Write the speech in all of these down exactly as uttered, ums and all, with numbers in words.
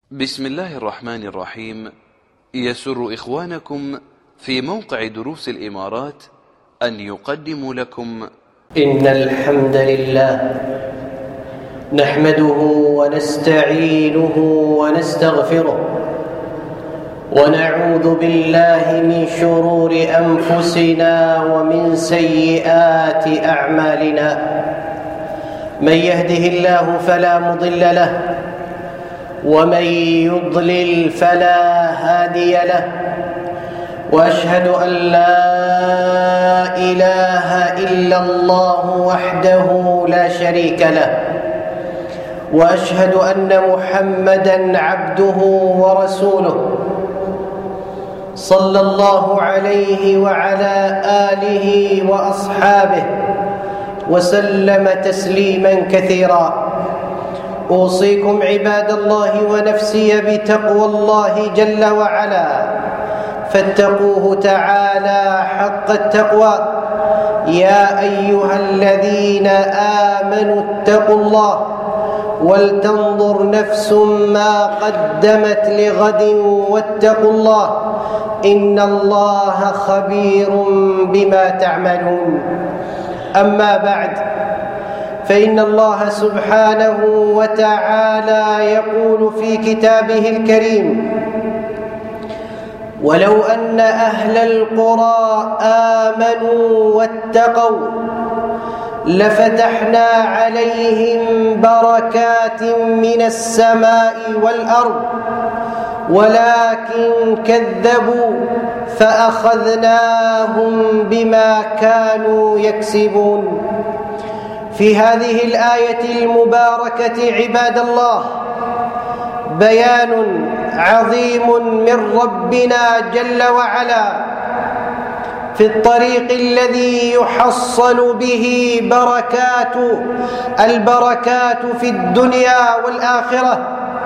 بسم الله الرحمن الرحيم. يسر إخوانكم في موقع دروس الإمارات أن يقدموا لكم إن الحمد لله نحمده ونستعينه ونستغفره ونعوذ بالله من شرور أنفسنا ومن سيئات أعمالنا. من يهده الله فلا مضل له ومن يضلل فلا هادي له، وأشهد أن لا إله إلا الله وحده لا شريك له، وأشهد أن محمدًا عبده ورسوله صلى الله عليه وعلى آله وأصحابه وسلم تسليمًا كثيرًا. أوصيكم عباد الله ونفسي بتقوى الله جل وعلا، فاتقوه تعالى حق التقوى. يا أيها الذين آمنوا اتقوا الله ولتنظر نفس ما قدمت لغد واتقوا الله إن الله خبير بما تعملون. أما بعد، فإن الله سبحانه وتعالى يقول في كتابه الكريم: ولو أن أهل القرى آمنوا واتقوا لفتحنا عليهم بركات من السماء والأرض ولكن كذبوا فأخذناهم بما كانوا يكسبون. في هذه الآية المباركة عباد الله بيان عظيم من ربنا جل وعلا في الطريق الذي يحصل به بركات البركات في الدنيا والآخرة،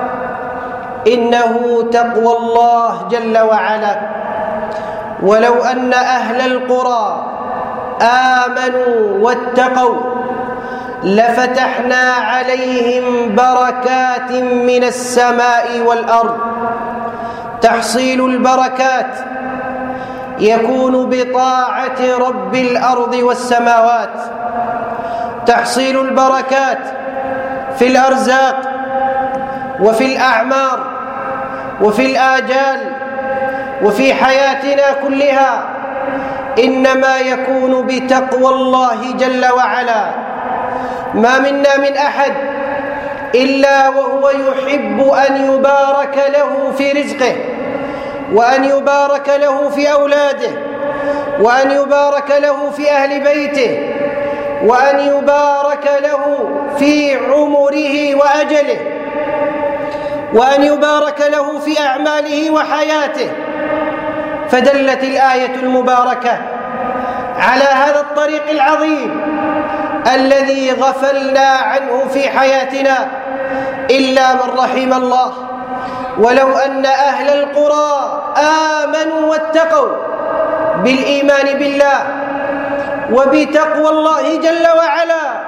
إنه تقوى الله جل وعلا. ولو أن أهل القرى آمنوا واتقوا لفتحنا عليهم بركات من السماء والأرض. تحصيل البركات يكون بطاعة رب الأرض والسماوات. تحصيل البركات في الأرزاق وفي الأعمار وفي الآجال وفي حياتنا كلها إنما يكون بتقوى الله جل وعلا. ما منا من أحد إلا وهو يحب أن يبارك له في رزقه، وأن يبارك له في أولاده، وأن يبارك له في أهل بيته، وأن يبارك له في عمره وأجله، وأن يبارك له في أعماله وحياته. فدلت الآية المباركة على هذا الطريق العظيم الذي غفلنا عنه في حياتنا إلا من رحم الله. ولو أن أهل القرى آمنوا واتقوا بالإيمان بالله وبتقوى الله جل وعلا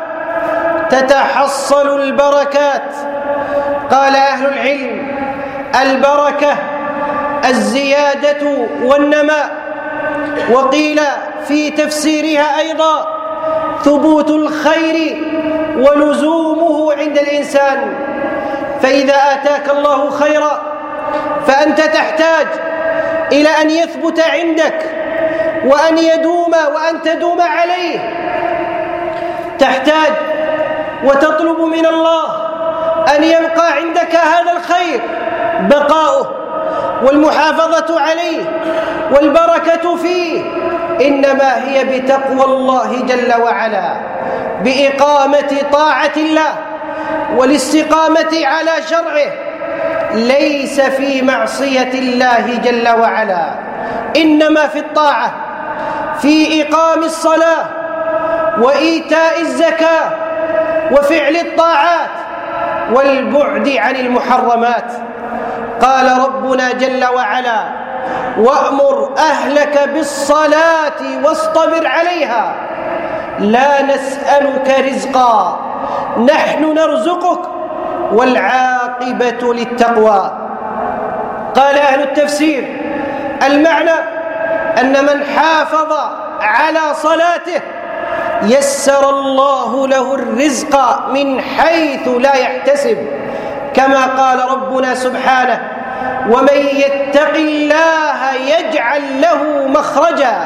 تتحصل البركات. قال أهل العلم: البركة الزيادة والنماء. وقيل في تفسيرها أيضا: ثبوت الخير ولزومه عند الإنسان. فإذا آتاك الله خيرا فأنت تحتاج إلى أن يثبت عندك وأن يدوم وأن تدوم عليه. تحتاج وتطلب من الله أن يبقى عندك هذا الخير، بقاؤه والمحافظة عليه والبركة فيه إنما هي بتقوى الله جل وعلا، بإقامة طاعة الله والاستقامة على شرعه، ليس في معصية الله جل وعلا، إنما في الطاعة، في إقام الصلاة وإيتاء الزكاة وفعل الطاعات والبعد عن المحرمات. قال ربنا جل وعلا: وأمر أهلك بالصلاة واصطبر عليها لا نسألك رزقا نحن نرزقك والعاقبة العاقبة للتقوى. قال أهل التفسير: المعنى أن من حافظ على صلاته يسر الله له الرزق من حيث لا يحتسب، كما قال ربنا سبحانه: ومن يتق الله يجعل له مخرجا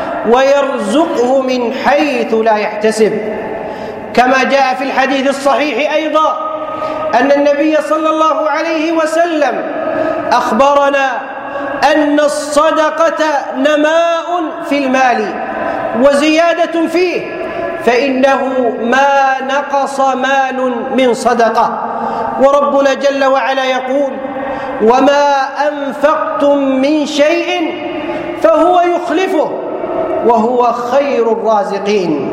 ويرزقه من حيث لا يحتسب. كما جاء في الحديث الصحيح أيضا أن النبي صلى الله عليه وسلم أخبرنا أن الصدقة نماء في المال وزيادة فيه، فإنه ما نقص مال من صدقة. وربنا جل وعلا يقول: وما أنفقتم من شيء فهو يخلفه وهو خير الرازقين.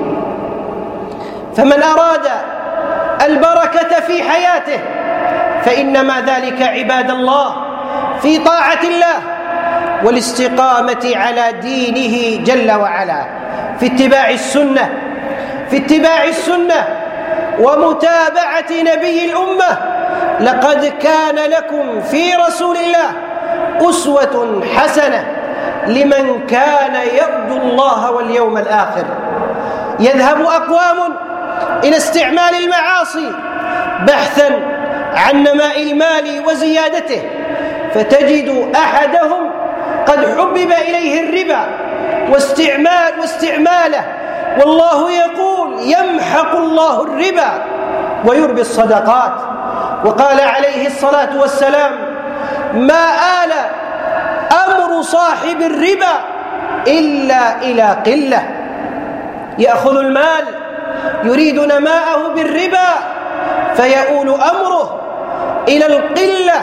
فمن أراد البركة في حياته فإنما ذلك عباد الله في طاعة الله والاستقامة على دينه جل وعلا، في اتباع السنة في اتباع السنة ومتابعة نبي الأمة. لقد كان لكم في رسول الله أسوة حسنة لمن كان يرجو الله واليوم الآخر. يذهب أقوام إلى استعمال المعاصي بحثا عن نماء المال وزيادته، فتجد أحدهم قد حبب إليه الربا واستعمال واستعماله، والله يقول: يمحق الله الربا ويربي الصدقات. وقال عليه الصلاة والسلام: ما آل أمر صاحب الربا إلا إلى قلة. يأخذ المال يريد نماءه بالربا فيؤول أمره إلى القلة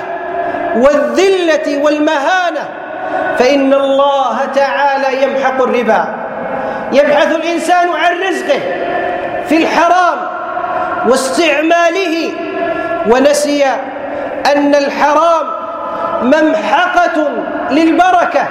والذلة والمهانة، فإن الله تعالى يمحق الربا. يبحث الإنسان عن رزقه في الحرام واستعماله ونسي أن الحرام ممحقة للبركة،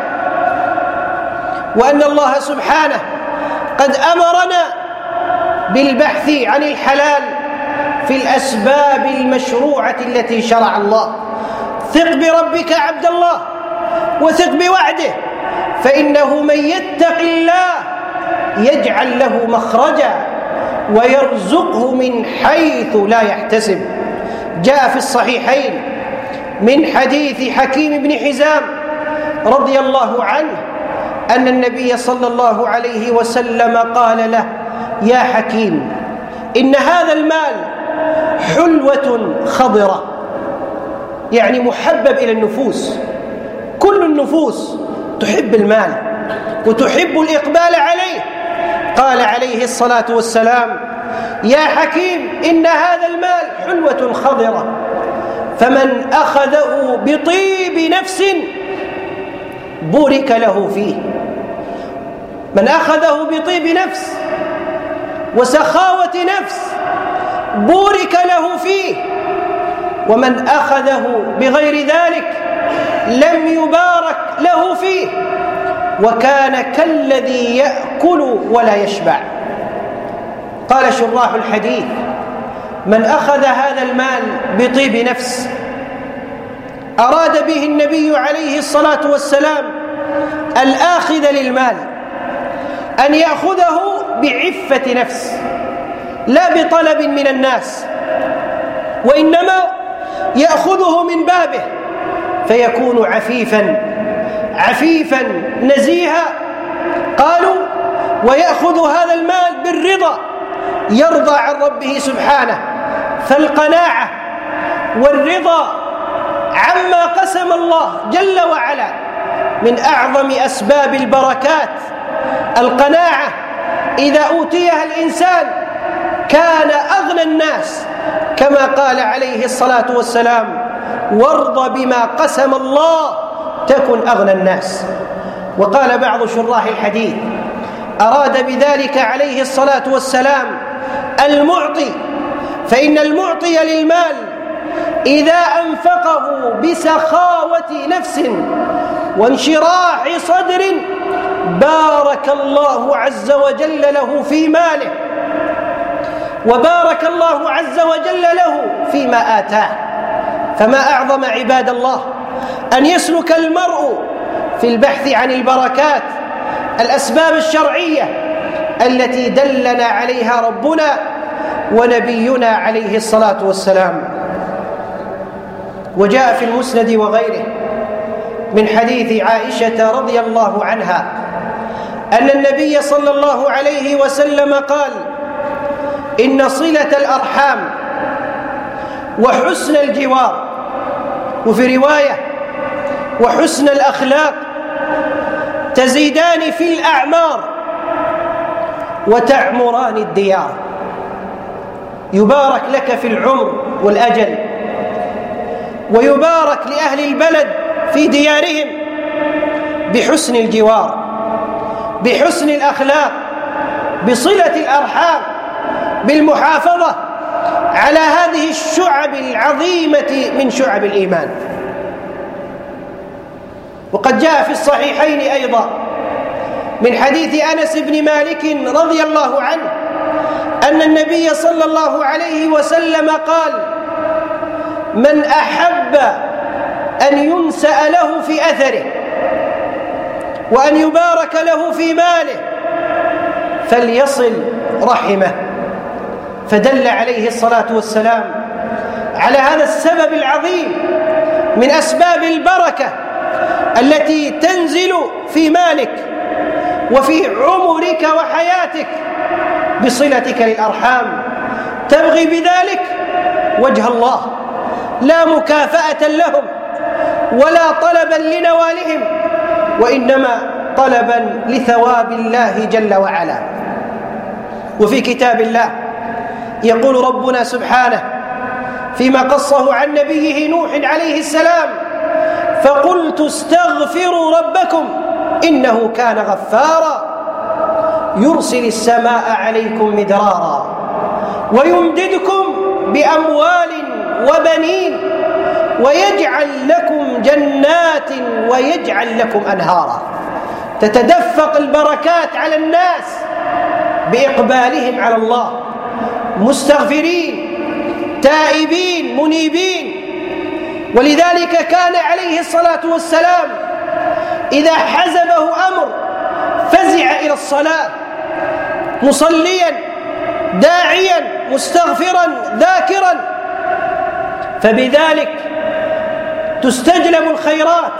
وأن الله سبحانه قد أمرنا بالبحث عن الحلال في الأسباب المشروعة التي شرع الله. ثق بربك عبد الله وثق بوعده، فإنه من يتق الله يجعل له مخرجا ويرزقه من حيث لا يحتسب. جاء في الصحيحين من حديث حكيم بن حزام رضي الله عنه أن النبي صلى الله عليه وسلم قال له: يا حكيم، إن هذا المال حلوة خضرة، يعني محبب إلى النفوس. كل النفوس تحب المال وتحب الإقبال عليه. قال عليه الصلاة والسلام: يا حكيم، إن هذا المال حلوة خضرة، فمن أخذه بطيب نفس بورك له فيه. من أخذه بطيب نفس وسخاوة نفس بورك له فيه، ومن أخذه بغير ذلك لم يبارك له فيه، وكان كالذي يأكل ولا يشبع. قال شراح الحديث: من أخذ هذا المال بطيب نفس أراد به النبي عليه الصلاة والسلام الآخذ للمال أن يأخذه بعفة نفس لا بطلب من الناس، وإنما يأخذه من بابه فيكون عفيفا عفيفا نزيها. قالوا: ويأخذ هذا المال بالرضا، يرضى عن ربه سبحانه. فالقناعة والرضا عما قسم الله جل وعلا من أعظم أسباب البركات. القناعة إذا أوتيها الإنسان كان أغنى الناس، كما قال عليه الصلاة والسلام: وارض بما قسم الله تكن أغنى الناس. وقال بعض شراح الحديث: أراد بذلك عليه الصلاة والسلام المعطي، فإن المعطي للمال إذا أنفقه بسخاوة نفس وانشراح صدر بارك الله عز وجل له في ماله، وبارك الله عز وجل له فيما آتاه. فما أعظم عباد الله أن يسلك المرء في البحث عن البركات الأسباب الشرعية التي دلنا عليها ربنا ونبينا عليه الصلاة والسلام. وجاء في المسند وغيره من حديث عائشة رضي الله عنها أن النبي صلى الله عليه وسلم قال: إن صلة الأرحام وحسن الجوار، وفي رواية وحسن الأخلاق، تزيدان في الأعمار وتعمران الديار. يبارك لك في العمر والأجل، ويبارك لأهل البلد في ديارهم بحسن الجوار، بحسن الأخلاق، بصلة الأرحام، بالمحافظة على هذه الشعب العظيمة من شعب الإيمان. وقد جاء في الصحيحين أيضا من حديث أنس بن مالك رضي الله عنه أن النبي صلى الله عليه وسلم قال: من أحب أن ينسأ له في أثره وأن يبارك له في ماله فليصل رحمه. فدل عليه الصلاة والسلام على هذا السبب العظيم من أسباب البركة التي تنزل في مالك وفي عمرك وحياتك بصلتك للأرحام، تبغي بذلك وجه الله، لا مكافأة لهم ولا طلبا لنوالهم، وإنما طلبا لثواب الله جل وعلا. وفي كتاب الله يقول ربنا سبحانه فيما قصه عن نبيه نوح عليه السلام: فقلت استغفروا ربكم إنه كان غفارا يرسل السماء عليكم مدرارا ويمددكم بأموال وبنين ويجعل لكم جنات ويجعل لكم أنهارا. تتدفق البركات على الناس بإقبالهم على الله، مستغفرين تائبين منيبين. ولذلك كان عليه الصلاة والسلام إذا حزبه أمر فزع إلى الصلاة مصليا داعيا مستغفرا ذاكرا، فبذلك تستجلب الخيرات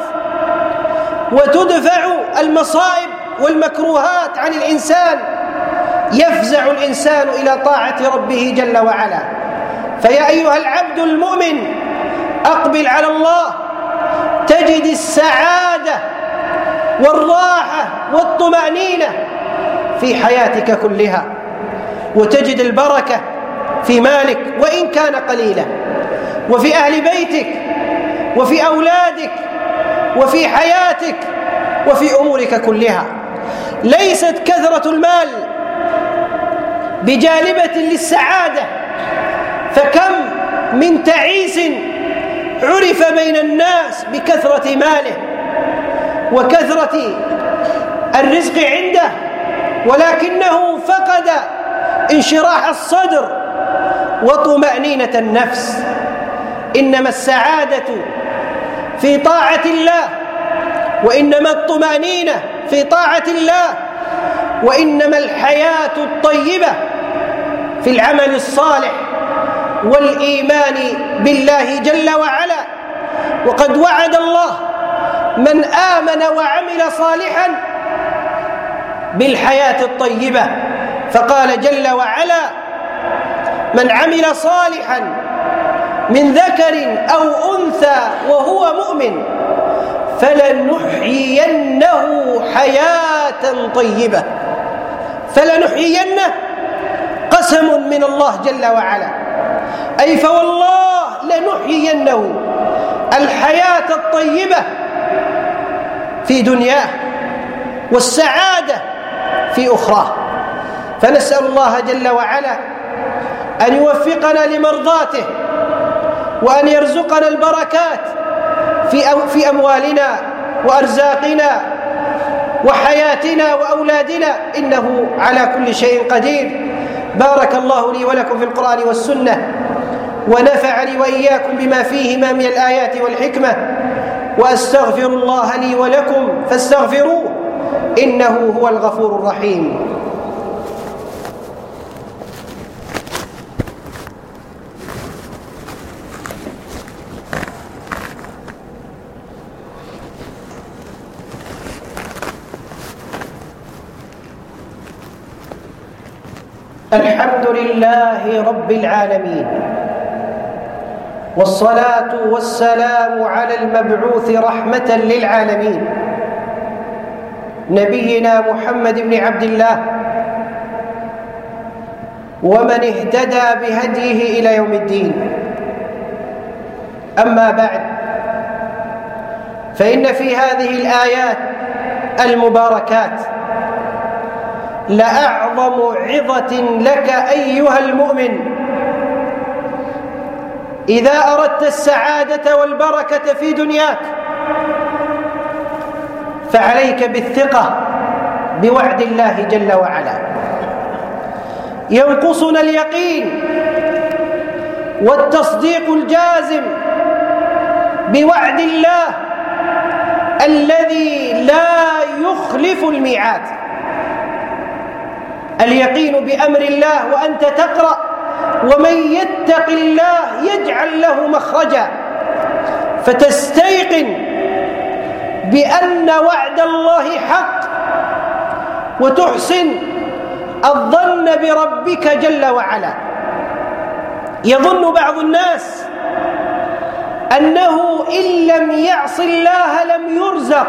وتدفع المصائب والمكروهات عن الإنسان، يفزع الإنسان إلى طاعة ربه جل وعلا. فيا أيها العبد المؤمن أقبل على الله، تجد السعادة والراحة والطمأنينة في حياتك كلها، وتجد البركة في مالك وإن كان قليلا، وفي أهل بيتك، وفي أولادك، وفي حياتك، وفي أمورك كلها. ليست كثرة المال بجالبة للسعادة، فكم من تعيس عرف بين الناس بكثرة ماله وكثرة الرزق عنده، ولكنه فقد انشراح الصدر وطمأنينة النفس. إنما السعادة في طاعة الله، وإنما الطمأنينة في طاعة الله، وإنما الحياة الطيبة في العمل الصالح والإيمان بالله جل وعلا. وقد وعد الله من آمن وعمل صالحا بالحياة الطيبة، فقال جل وعلا: من عمل صالحا من ذكر أو أنثى وهو مؤمن فلنحيينه حياة طيبة. فلنحيينه قسم من الله جل وعلا، أي فوالله لنحيينه الحياة الطيبة في دنياه والسعادة في أخراه. فنسأل الله جل وعلا أن يوفقنا لمرضاته، وأن يرزقنا البركات في أموالنا وأرزاقنا وحياتنا وأولادنا، إنه على كل شيء قدير. بارك الله لي ولكم في القرآن والسنة، ونفعني وإياكم بما فيهما من الآيات والحكمة، وأستغفر الله لي ولكم فاستغفروه إنه هو الغفور الرحيم. الحمد لله رب العالمين، والصلاة والسلام على المبعوث رحمة للعالمين نبينا محمد بن عبد الله، ومن اهتدى بهديه إلى يوم الدين. أما بعد، فإن في هذه الآيات المباركات لأعظم عظة لك أيها المؤمن إذا أردت السعادة والبركة في دنياك، فعليك بالثقة بوعد الله جل وعلا. ينقصنا اليقين والتصديق الجازم بوعد الله الذي لا يخلف الميعاد. اليقين بأمر الله، وأنت تقرأ: ومن يتق الله يجعل له مخرجا، فتستيقن بأن وعد الله حق، وتحسن الظن بربك جل وعلا. يظن بعض الناس أنه إن لم يعص الله لم يرزق،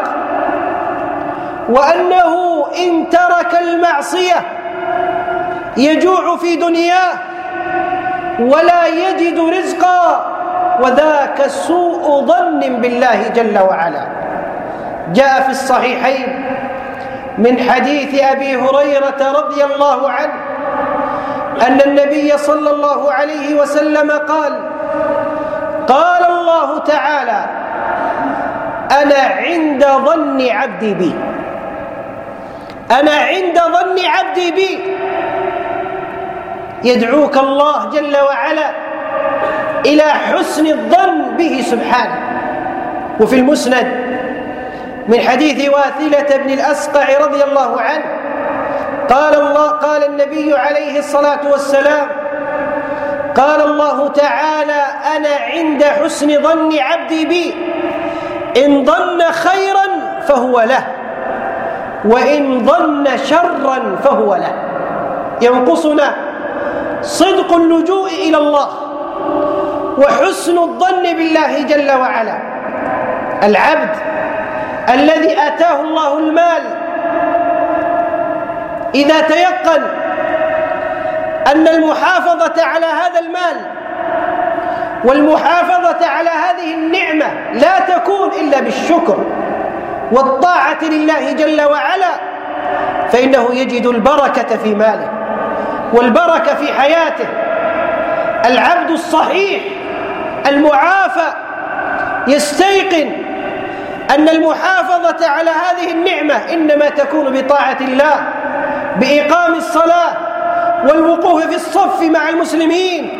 وأنه إن ترك المعصية يجوع في دنياه ولا يجد رزقا، وذاك سوء ظن بالله جل وعلا. جاء في الصحيحين من حديث أبي هريرة رضي الله عنه أن النبي صلى الله عليه وسلم قال: قال الله تعالى: أنا عند ظن عبدي بي، أنا عند ظن عبدي بي. يدعوك الله جل وعلا إلى حسن الظن به سبحانه. وفي المسند من حديث واثلة بن الأسقع رضي الله عنه قال الله قال النبي عليه الصلاة والسلام: قال الله تعالى: أنا عند حسن ظن عبدي بي، إن ظن خيرا فهو له، وإن ظن شرا فهو له. ينقصنا صدق اللجوء إلى الله وحسن الظن بالله جل وعلا. العبد الذي آتاه الله المال إذا تيقن أن المحافظة على هذا المال والمحافظة على هذه النعمة لا تكون إلا بالشكر والطاعة لله جل وعلا، فإنه يجد البركة في ماله والبركة في حياته. العبد الصحيح المعافى يستيقن أن المحافظة على هذه النعمة إنما تكون بطاعة الله، بإقام الصلاة والوقوف في الصف مع المسلمين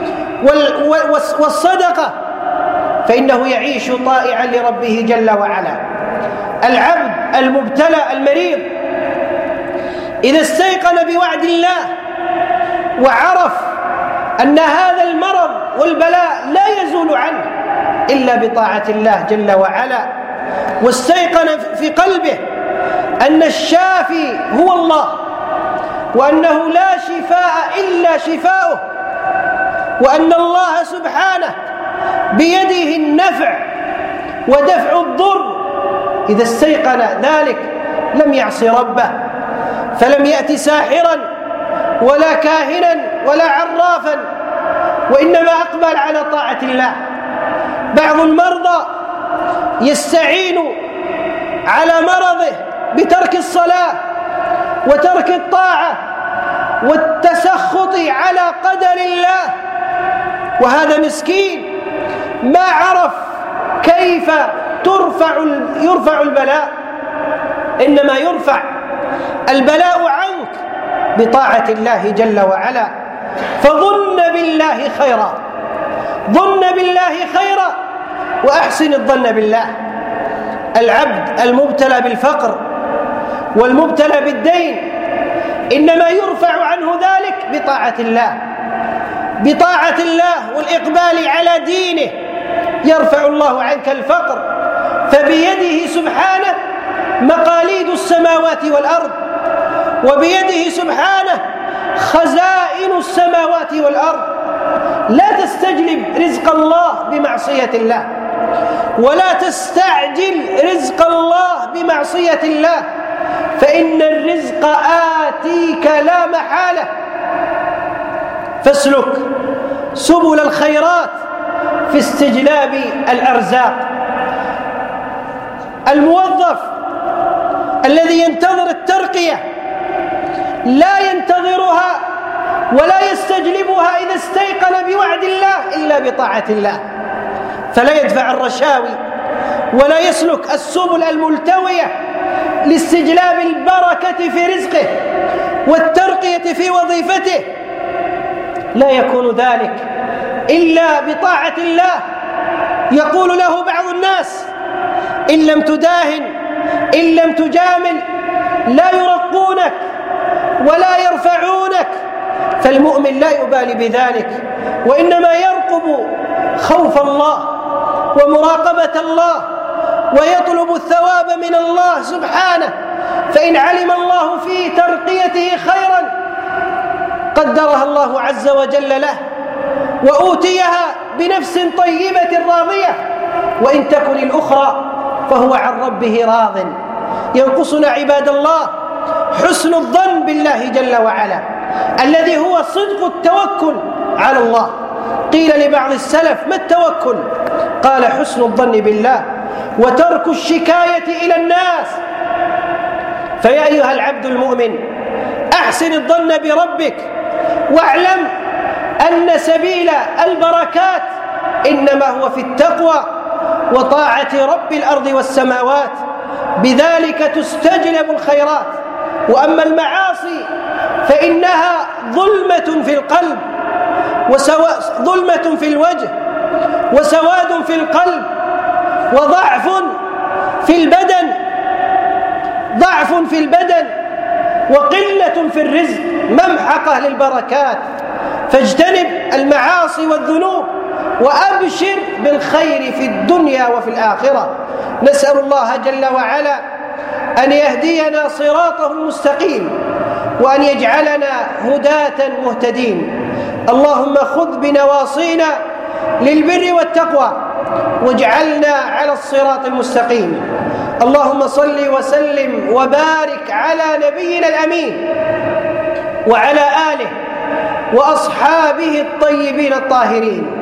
والصدقة، فإنه يعيش طائعا لربه جل وعلا. العبد المبتلى المريض إذا استيقن بوعد الله وعرف أن هذا المرض والبلاء لا يزول عنه إلا بطاعة الله جل وعلا، واستيقن في قلبه أن الشافي هو الله، وأنه لا شفاء إلا شفاؤه، وأن الله سبحانه بيده النفع ودفع الضر، إذا استيقن ذلك لم يعص ربه، فلم يأت ساحرا ولا كاهنا ولا عرافا، وإنما أقبل على طاعة الله. بعض المرضى يستعين على مرضه بترك الصلاة وترك الطاعة والتسخط على قدر الله، وهذا مسكين ما عرف كيف ترفع يرفع البلاء. إنما يرفع البلاء عنك بطاعة الله جل وعلا. فظن بالله خيرا، ظن بالله خيرا وأحسن الظن بالله. العبد المبتلى بالفقر والمبتلى بالدين إنما يرفع عنه ذلك بطاعة الله، بطاعة الله والإقبال على دينه يرفع الله عنك الفقر، فبيده سبحانه مقاليد السماوات والأرض، وبيده سبحانه خزائن السماوات والأرض. لا تستجلب رزق الله بمعصية الله، ولا تستعجل رزق الله بمعصية الله، فإن الرزق آتيك لا محالة. فاسلك سبل الخيرات في استجلاب الأرزاق. الموظف الذي ينتظر الترقية لا ينتظرها ولا يستجلبها إذا استيقن بوعد الله إلا بطاعة الله، فلا يدفع الرشاوي ولا يسلك السبل الملتوية لاستجلاب البركة في رزقه والترقية في وظيفته. لا يكون ذلك إلا بطاعة الله. يقول له بعض الناس: إن لم تداهن، إن لم تجامل، لا يرقونك ولا يرفعونك. فالمؤمن لا يبالي بذلك، وإنما يرقب خوف الله ومراقبة الله، ويطلب الثواب من الله سبحانه. فإن علم الله في ترقيته خيرا قدرها الله عز وجل له وأوتيها بنفس طيبة راضية، وإن تكن الأخرى فهو عن ربه راض. ينقصنا عباد الله حسن الظن بالله جل وعلا، الذي هو صدق التوكل على الله. قيل لبعض السلف: ما التوكل؟ قال: حسن الظن بالله وترك الشكاية إلى الناس. فيا أيها العبد المؤمن، أحسن الظن بربك، واعلم أن سبيل البركات إنما هو في التقوى وطاعة رب الأرض والسماوات، بذلك تستجلب الخيرات. وأما المعاصي فإنها ظلمة في القلب، وسواء ظلمة في الوجه، وسواد في القلب، وضعف في البدن، ضعف في البدن وقلة في الرزق، ممحقة للبركات. فاجتنب المعاصي والذنوب وأبشر بالخير في الدنيا وفي الآخرة. نسأل الله جل وعلا أن يهدينا صراطه المستقيم، وأن يجعلنا هداة مهتدين. اللهم خذ بنواصينا للبر والتقوى واجعلنا على الصراط المستقيم. اللهم صل وسلم وبارك على نبينا الأمين وعلى آله وأصحابه الطيبين الطاهرين.